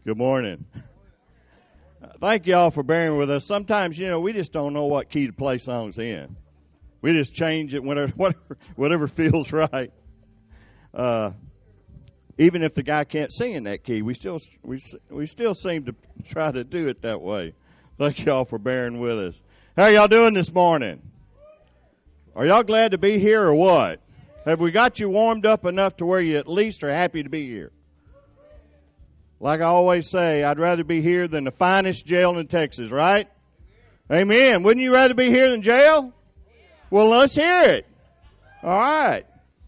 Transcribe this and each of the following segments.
Good morning. Thank you all for bearing with us. Sometimes, we just don't know what key to play songs in. We just change it whatever feels right. Even if the guy can't sing in that key, we still seem to try to do it that way. Thank you all for bearing with us. How are y'all doing this morning? Are y'all glad to be here or what? Have we got you warmed up enough to where you at least are happy to be here? Like I always say, I'd rather be here than the finest jail in Texas, right? Amen. Wouldn't you rather be here than jail? Well, let's hear it. All right.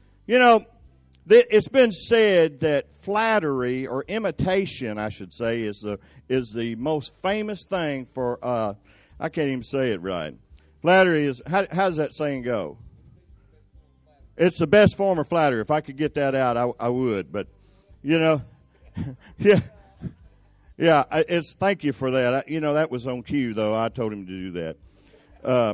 It's been said that flattery, or imitation, I should say, is the most famous thing for, I can't even say it right. Flattery is, how does that saying go? It's the best form of flattery. If I could get that out, I would. But, yeah. It's thank you for that. That was on cue, though. I told him to do that.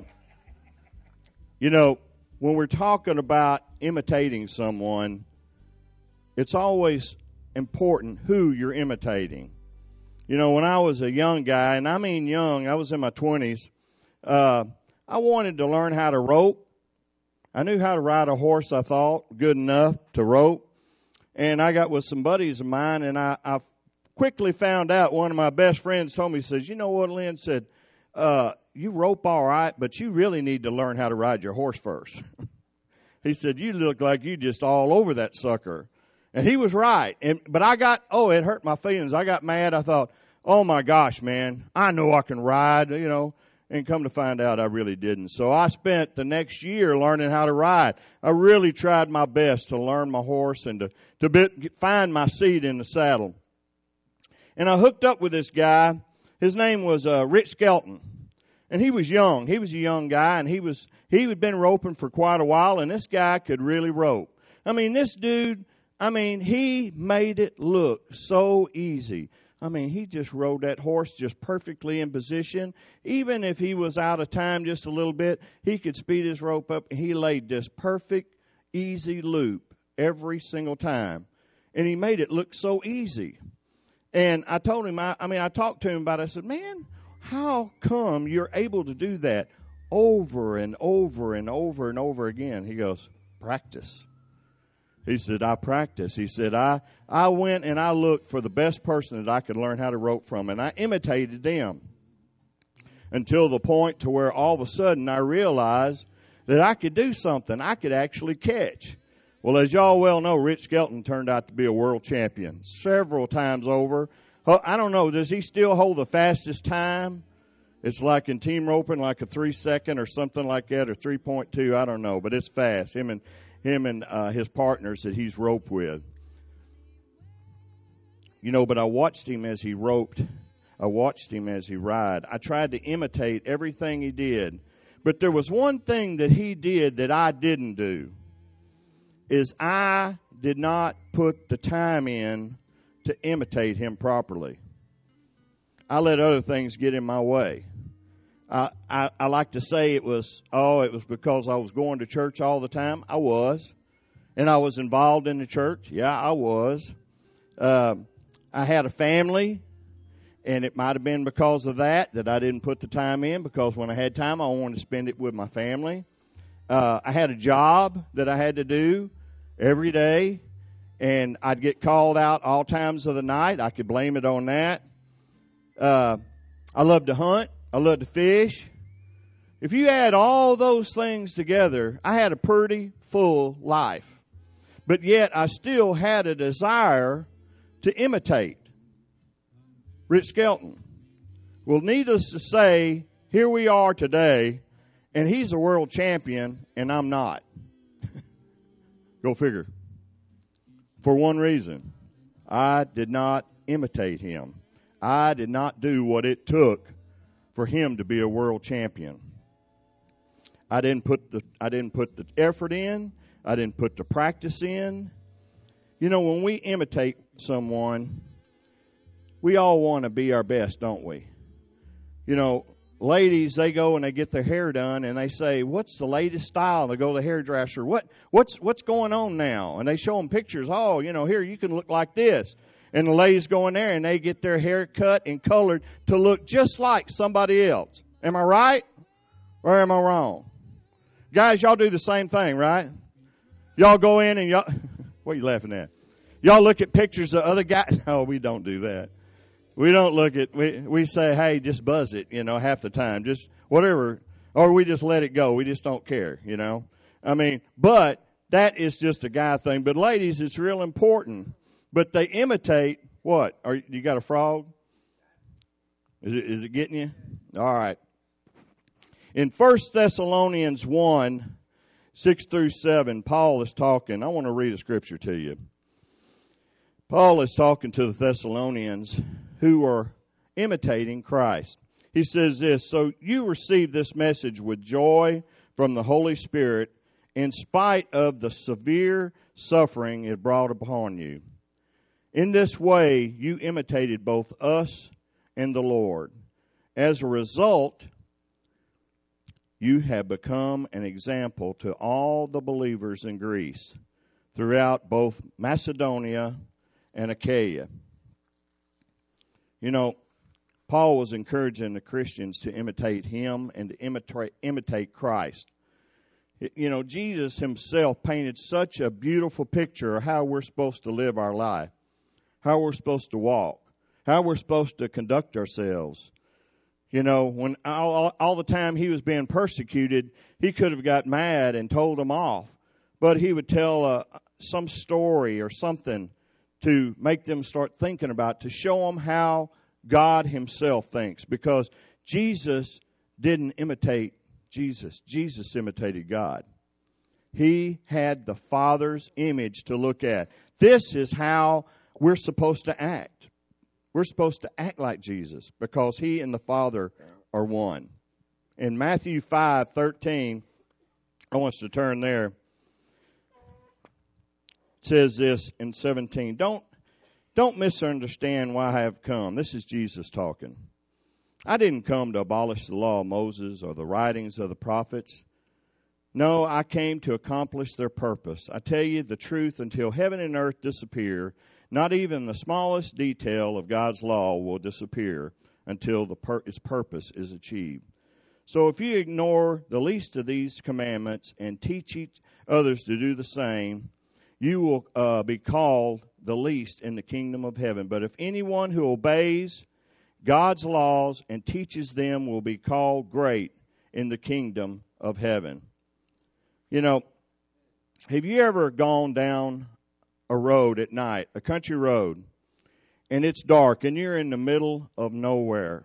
When we're talking about imitating someone, it's always important who you're imitating. When I was a young guy, and I mean young, I was in my 20s, I wanted to learn how to rope. I knew how to ride a horse, I thought, good enough to rope. And I got with some buddies of mine, and I quickly found out, one of my best friends told me, he says, you know what, Lynn, said, you rope all right, but you really need to learn how to ride your horse first. He said, you look like you just all over that sucker. And he was right. But it hurt my feelings. I got mad. I thought, oh, my gosh, man, I know I can ride, and come to find out I really didn't. So I spent the next year learning how to ride. I really tried my best to learn my horse and to find my seat in the saddle. And I hooked up with this guy. His name was Rich Skelton. And he was young. He was a young guy, and he had been roping for quite a while, and this guy could really rope. I mean, this dude, he made it look so easy. He just rode that horse just perfectly in position. Even if he was out of time just a little bit, he could speed his rope up, and he laid this perfect, easy loop every single time. And he made it look so easy. And I told him, I talked to him about it. I said, man, how come you're able to do that over and over and over and over again? He goes, practice. He said, I practice. He said, I went and I looked for the best person that I could learn how to rope from, and I imitated them until the point to where all of a sudden I realized that I could do something. I could actually catch. Well, as y'all well know, Rich Skelton turned out to be a world champion several times over. I don't know, does he still hold the fastest time? It's like in team roping, like a 3-second or something like that, or 3.2, I don't know, but it's fast. Him and his partners that he's roped with. But I watched him as he roped. I watched him as he ride. I tried to imitate everything he did. But there was one thing that he did that I didn't do, is I did not put the time in to imitate him properly. I let other things get in my way. I like to say it was because I was going to church all the time. I was. And I was involved in the church. Yeah, I was. I had a family, and it might have been because of that I didn't put the time in, because when I had time, I wanted to spend it with my family. I had a job that I had to do every day, and I'd get called out all times of the night. I could blame it on that. I loved to hunt. I loved to fish. If you add all those things together, I had a pretty full life. But yet I still had a desire to imitate Rich Skelton. Well, needless to say, here we are today, and he's a world champion, and I'm not. Go figure. For one reason, I did not imitate him. I did not do what it took for him to be a world champion. I didn't put the effort in. I didn't put the practice in. When we imitate someone, we all want to be our best, don't we? Ladies, they go and they get their hair done, and they say, what's the latest style? They go to the hairdresser. What's going on now? And they show them pictures. Oh, here, you can look like this. And the ladies go in there and they get their hair cut and colored to look just like somebody else. Am I right or am I wrong? Guys, y'all do the same thing, right? Y'all go in and y'all, what are you laughing at? Y'all look at pictures of other guys. No, we don't do that. We don't look at, we say, hey, just buzz it, half the time. Just whatever. Or we just let it go. We just don't care, but that is just a guy thing. But ladies, it's real important. But they imitate what? You got a frog? Is it getting you? All right. In 1 Thessalonians 1, 6 through 7, Paul is talking. I want to read a scripture to you. Paul is talking to the Thessalonians who are imitating Christ. He says this, so you receive this message with joy from the Holy Spirit in spite of the severe suffering it brought upon you. In this way, you imitated both us and the Lord. As a result, you have become an example to all the believers in Greece, throughout both Macedonia and Achaia. Paul was encouraging the Christians to imitate him and to imitate Christ. Jesus himself painted such a beautiful picture of how we're supposed to live our life, how we're supposed to walk, how we're supposed to conduct ourselves. When all the time he was being persecuted, he could have got mad and told them off. But he would tell some story or something to make them start thinking about, to show them how God himself thinks. Because Jesus didn't imitate Jesus. Jesus imitated God. He had the Father's image to look at. This is how we're supposed to act. We're supposed to act like Jesus because he and the Father are one. In Matthew 5:13, I want us to turn there. It says this in 17. Don't misunderstand why I have come. This is Jesus talking. I didn't come to abolish the law of Moses or the writings of the prophets. No, I came to accomplish their purpose. I tell you the truth, until heaven and earth disappear, not even the smallest detail of God's law will disappear until its purpose is achieved. So if you ignore the least of these commandments and teach others to do the same, you will be called the least in the kingdom of heaven. But if anyone who obeys God's laws and teaches them will be called great in the kingdom of heaven. Have you ever gone down a road at night, a country road, and it's dark and you're in the middle of nowhere,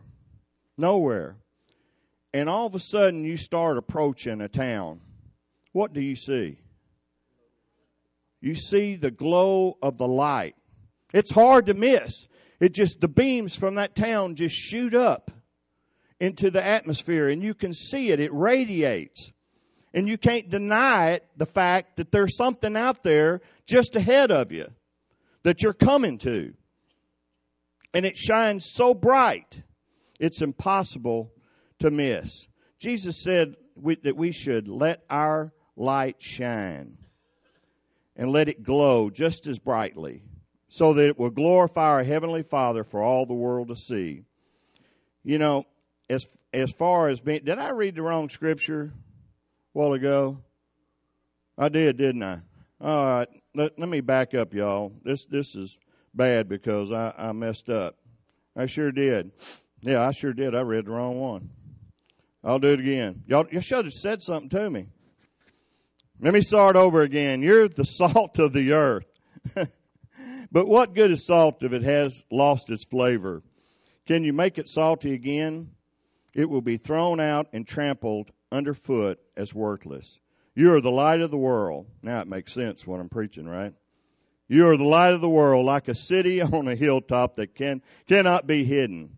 and all of a sudden you start approaching a town? What do you see? You see the glow of the light. It's hard to miss. The beams from that town just shoot up into the atmosphere, and you can see it. It radiates. And you can't deny it, the fact that there's something out there just ahead of you that you're coming to. And it shines so bright, it's impossible to miss. Jesus said that we should let our light shine and let it glow just as brightly, so that it will glorify our Heavenly Father for all the world to see. As far as being, did I read the wrong scripture a while ago? I did, didn't I? All right, let me back up, y'all. This is bad because I messed up. I sure did. Yeah, I sure did. I read the wrong one. I'll do it again. Y'all should have said something to me. Let me start over again. You're the salt of the earth. But what good is salt if it has lost its flavor? Can you make it salty again? It will be thrown out and trampled underfoot as worthless. You are the light of the world. Now it makes sense what I'm preaching, right? You are the light of the world, like a city on a hilltop that cannot be hidden.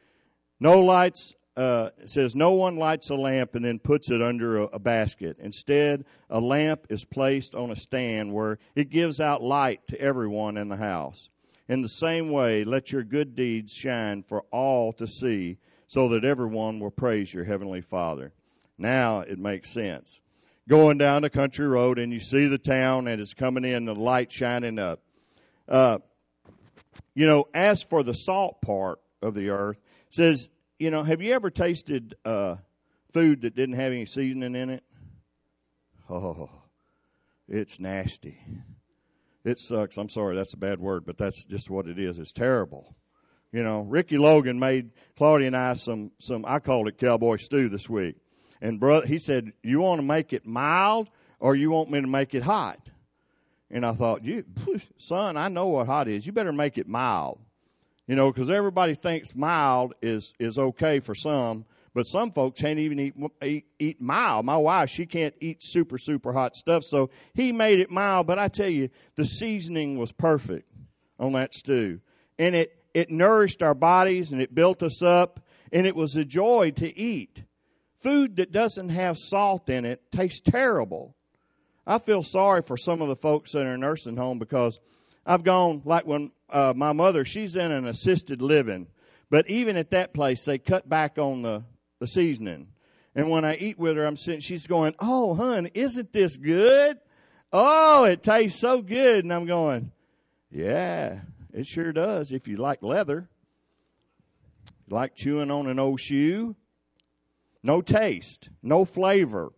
It says, no one lights a lamp and then puts it under a basket. Instead, a lamp is placed on a stand where it gives out light to everyone in the house. In the same way, let your good deeds shine for all to see, so that everyone will praise your Heavenly Father. Now it makes sense. Going down the country road and you see the town and it's coming in, the light shining up. As for the salt part of the earth, it says, have you ever tasted food that didn't have any seasoning in it? Oh, it's nasty. It sucks. I'm sorry, that's a bad word, but that's just what it is. It's terrible. Ricky Logan made Claudia and I some I called it cowboy stew this week. And brother, he said, you want to make it mild or you want me to make it hot? And I thought, son, I know what hot is. You better make it mild. Because everybody thinks mild is okay for some, but some folks can't even eat mild. My wife, she can't eat super, super hot stuff, so he made it mild. But I tell you, the seasoning was perfect on that stew. And it nourished our bodies, and it built us up, and it was a joy to eat. Food that doesn't have salt in it tastes terrible. I feel sorry for some of the folks that are in a nursing home because I've gone, like when my mother, she's in an assisted living. But even at that place, they cut back on the seasoning. And when I eat with her, I'm sitting, she's going, oh, hon, isn't this good? Oh, it tastes so good. And I'm going, yeah, it sure does if you like leather. You like chewing on an old shoe. No taste, no flavor.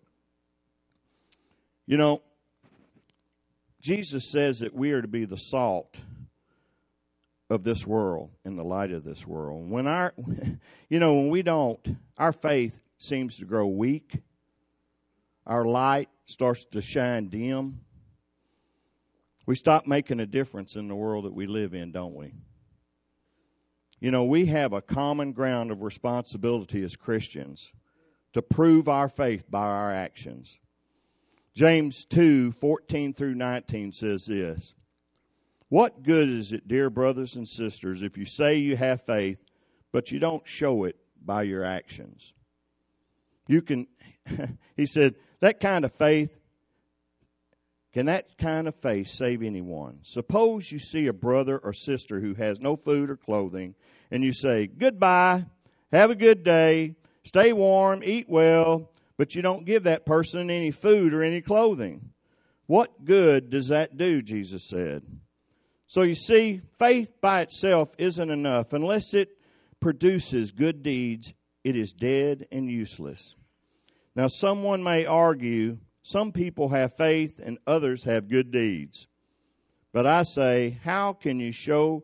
Jesus says that we are to be the salt of this world and the light of this world. When we don't, our faith seems to grow weak. Our light starts to shine dim. We stop making a difference in the world that we live in, don't we? We have a common ground of responsibility as Christians to prove our faith by our actions. James 2:14 through 19 says this. What good is it, dear brothers and sisters, if you say you have faith, but you don't show it by your actions? He said, can that kind of faith save anyone? Suppose you see a brother or sister who has no food or clothing, and you say, goodbye, have a good day, stay warm, eat well, but you don't give that person any food or any clothing. What good does that do, Jesus said. So you see, faith by itself isn't enough. Unless it produces good deeds, it is dead and useless. Now, someone may argue, some people have faith and others have good deeds. But I say, how can you show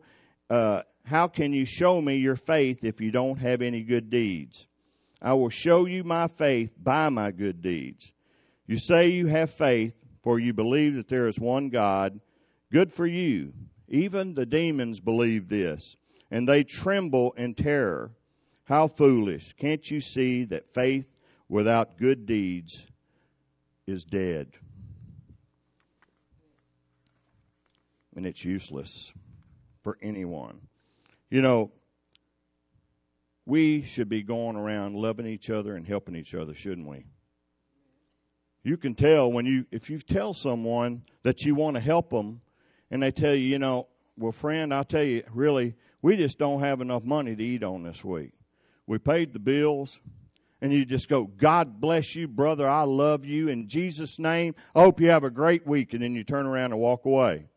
me your faith if you don't have any good deeds? I will show you my faith by my good deeds. You say you have faith, for you believe that there is one God. Good for you. Even the demons believe this, and they tremble in terror. How foolish. Can't you see that faith without good deeds is dead? And it's useless for anyone. We should be going around loving each other and helping each other, shouldn't we? You can tell if you tell someone that you want to help them and they tell you, well, friend, I'll tell you, really, we just don't have enough money to eat on this week. We paid the bills, and you just go, God bless you, brother, I love you, in Jesus' name, I hope you have a great week, and then you turn around and walk away.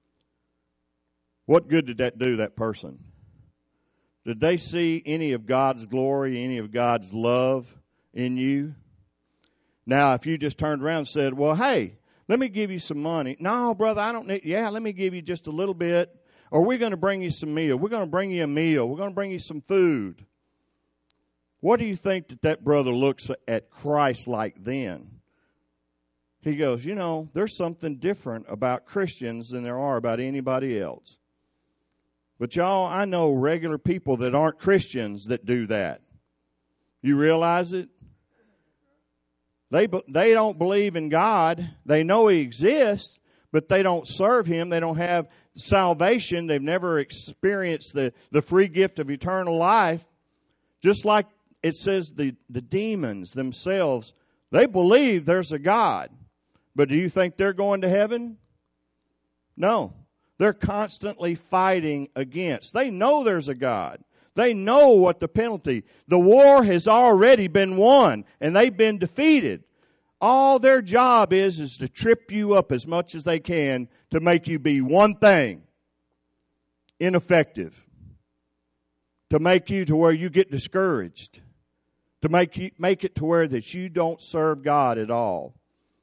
What good did that do that person? Did they see any of God's glory, any of God's love in you? Now, if you just turned around and said, well, hey, let me give you some money. No, brother, I don't need, let me give you just a little bit. Or we're going to bring you some meal. We're going to bring you a meal. We're going to bring you some food. What do you think that brother looks at Christ like then? He goes, there's something different about Christians than there are about anybody else. But y'all, I know regular people that aren't Christians that do that. You realize it? They don't believe in God. They know He exists, but they don't serve Him. They don't have salvation. They've never experienced the free gift of eternal life. Just like it says the demons themselves, they believe there's a God. But do you think they're going to heaven? No. They're constantly fighting against. They know there's a God. They know what the penalty. The war has already been won, and they've been defeated. All their job is to trip you up as much as they can to make you be one thing. ineffective, to make you to where you get discouraged, to make it to where that you don't serve God at all.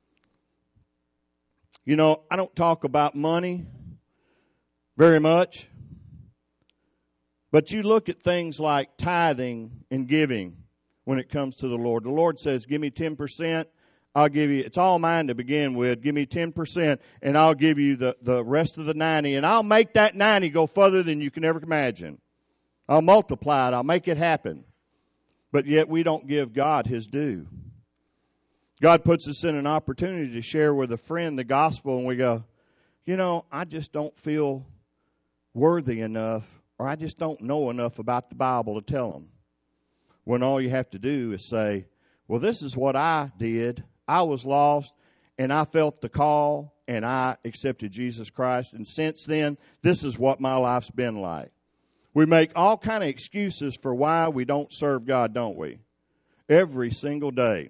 You know, I don't talk about money very much, but you look at things like tithing and giving when it comes to the Lord. The Lord says, give me 10%. I'll give you, it's all mine to begin with. Give me 10% and I'll give you the rest of the 90. And I'll make that 90 go further than you can ever imagine. I'll multiply it. I'll make it happen. But yet we don't give God his due. God puts us in an opportunity to share with a friend the gospel, and we go, you know, I just don't feel worthy enough, or I just don't know enough about the Bible to tell them. When all you have to do is say, well, this is what I did. I was lost, and I felt the call, and I accepted Jesus Christ. And since then, this is what my life's been like. We make all kind of excuses for why we don't serve God, don't we? Every single day.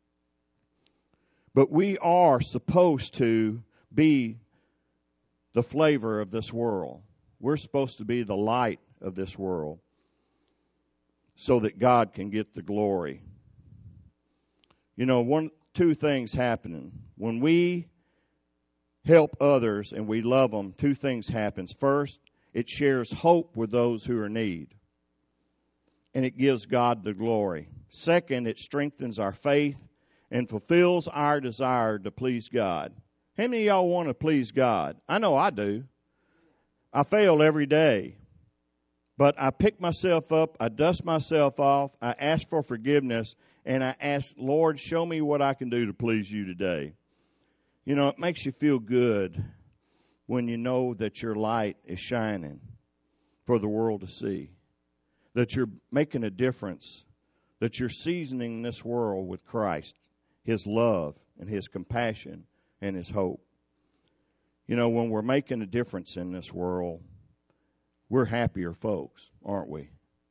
But we are supposed to be the flavor of this world. We're supposed to be the light of this world so that God can get the glory. You know, two things happening. When we help others and we love them, two things happen. First, it shares hope with those who are in need. And it gives God the glory. Second, it strengthens our faith and fulfills our desire to please God. How many of y'all want to please God? I know I do. I fail every day. But I pick myself up, I dust myself off, I ask for forgiveness, and I ask, Lord, show me what I can do to please you today. You know, it makes you feel good when you know that your light is shining for the world to see, that you're making a difference, that you're seasoning this world with Christ, his love and his compassion and his hope. You know, when we're making a difference in this world, we're happier folks, aren't we?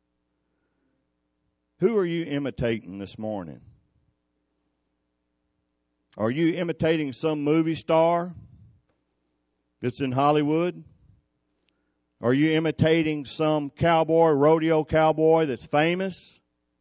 Who are you imitating this morning? Are you imitating some movie star that's in Hollywood? Are you imitating some rodeo cowboy that's famous?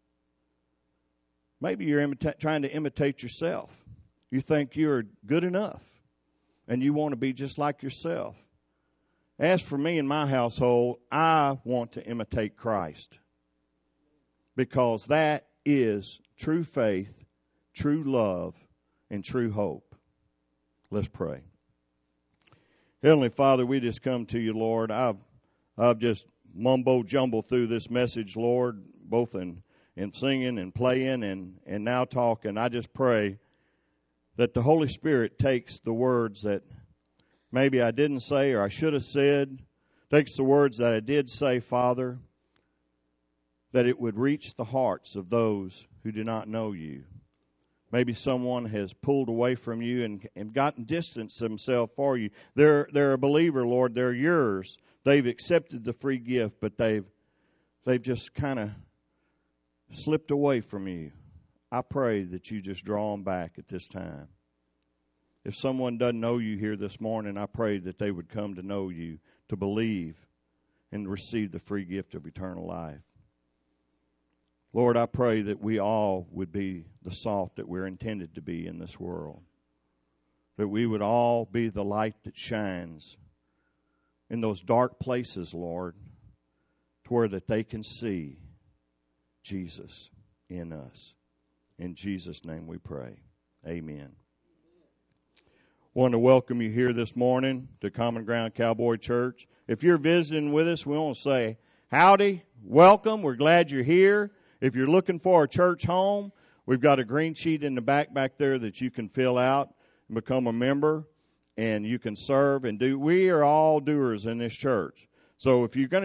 Maybe you're trying to imitate yourself. You think you're good enough, and you want to be just like yourself. As for me and my household, I want to imitate Christ, because that is true faith, true love, and true hope. Let's pray. Heavenly Father, we just come to you, Lord. I've just mumbo-jumbo through this message, Lord, both in singing and playing and now talking. I just pray that the Holy Spirit takes the words that maybe I didn't say or I should have said, takes the words that I did say, Father, that it would reach the hearts of those who do not know you. Maybe someone has pulled away from you and gotten distanced themselves for you. They're a believer, Lord. They're yours. They've accepted the free gift, but they've just kind of slipped away from you. I pray that you just draw them back at this time. If someone doesn't know you here this morning, I pray that they would come to know you, to believe, and receive the free gift of eternal life. Lord, I pray that we all would be the salt that we're intended to be in this world. That we would all be the light that shines in those dark places, Lord, to where that they can see Jesus in us. In Jesus' name we pray. Amen. Want to welcome you here this morning to Common Ground Cowboy Church. If you're visiting with us, we want to say howdy, welcome. We're glad you're here. If you're looking for a church home, we've got a green sheet in the back there that you can fill out and become a member, and you can serve and do. We are all doers in this church. So if you're going to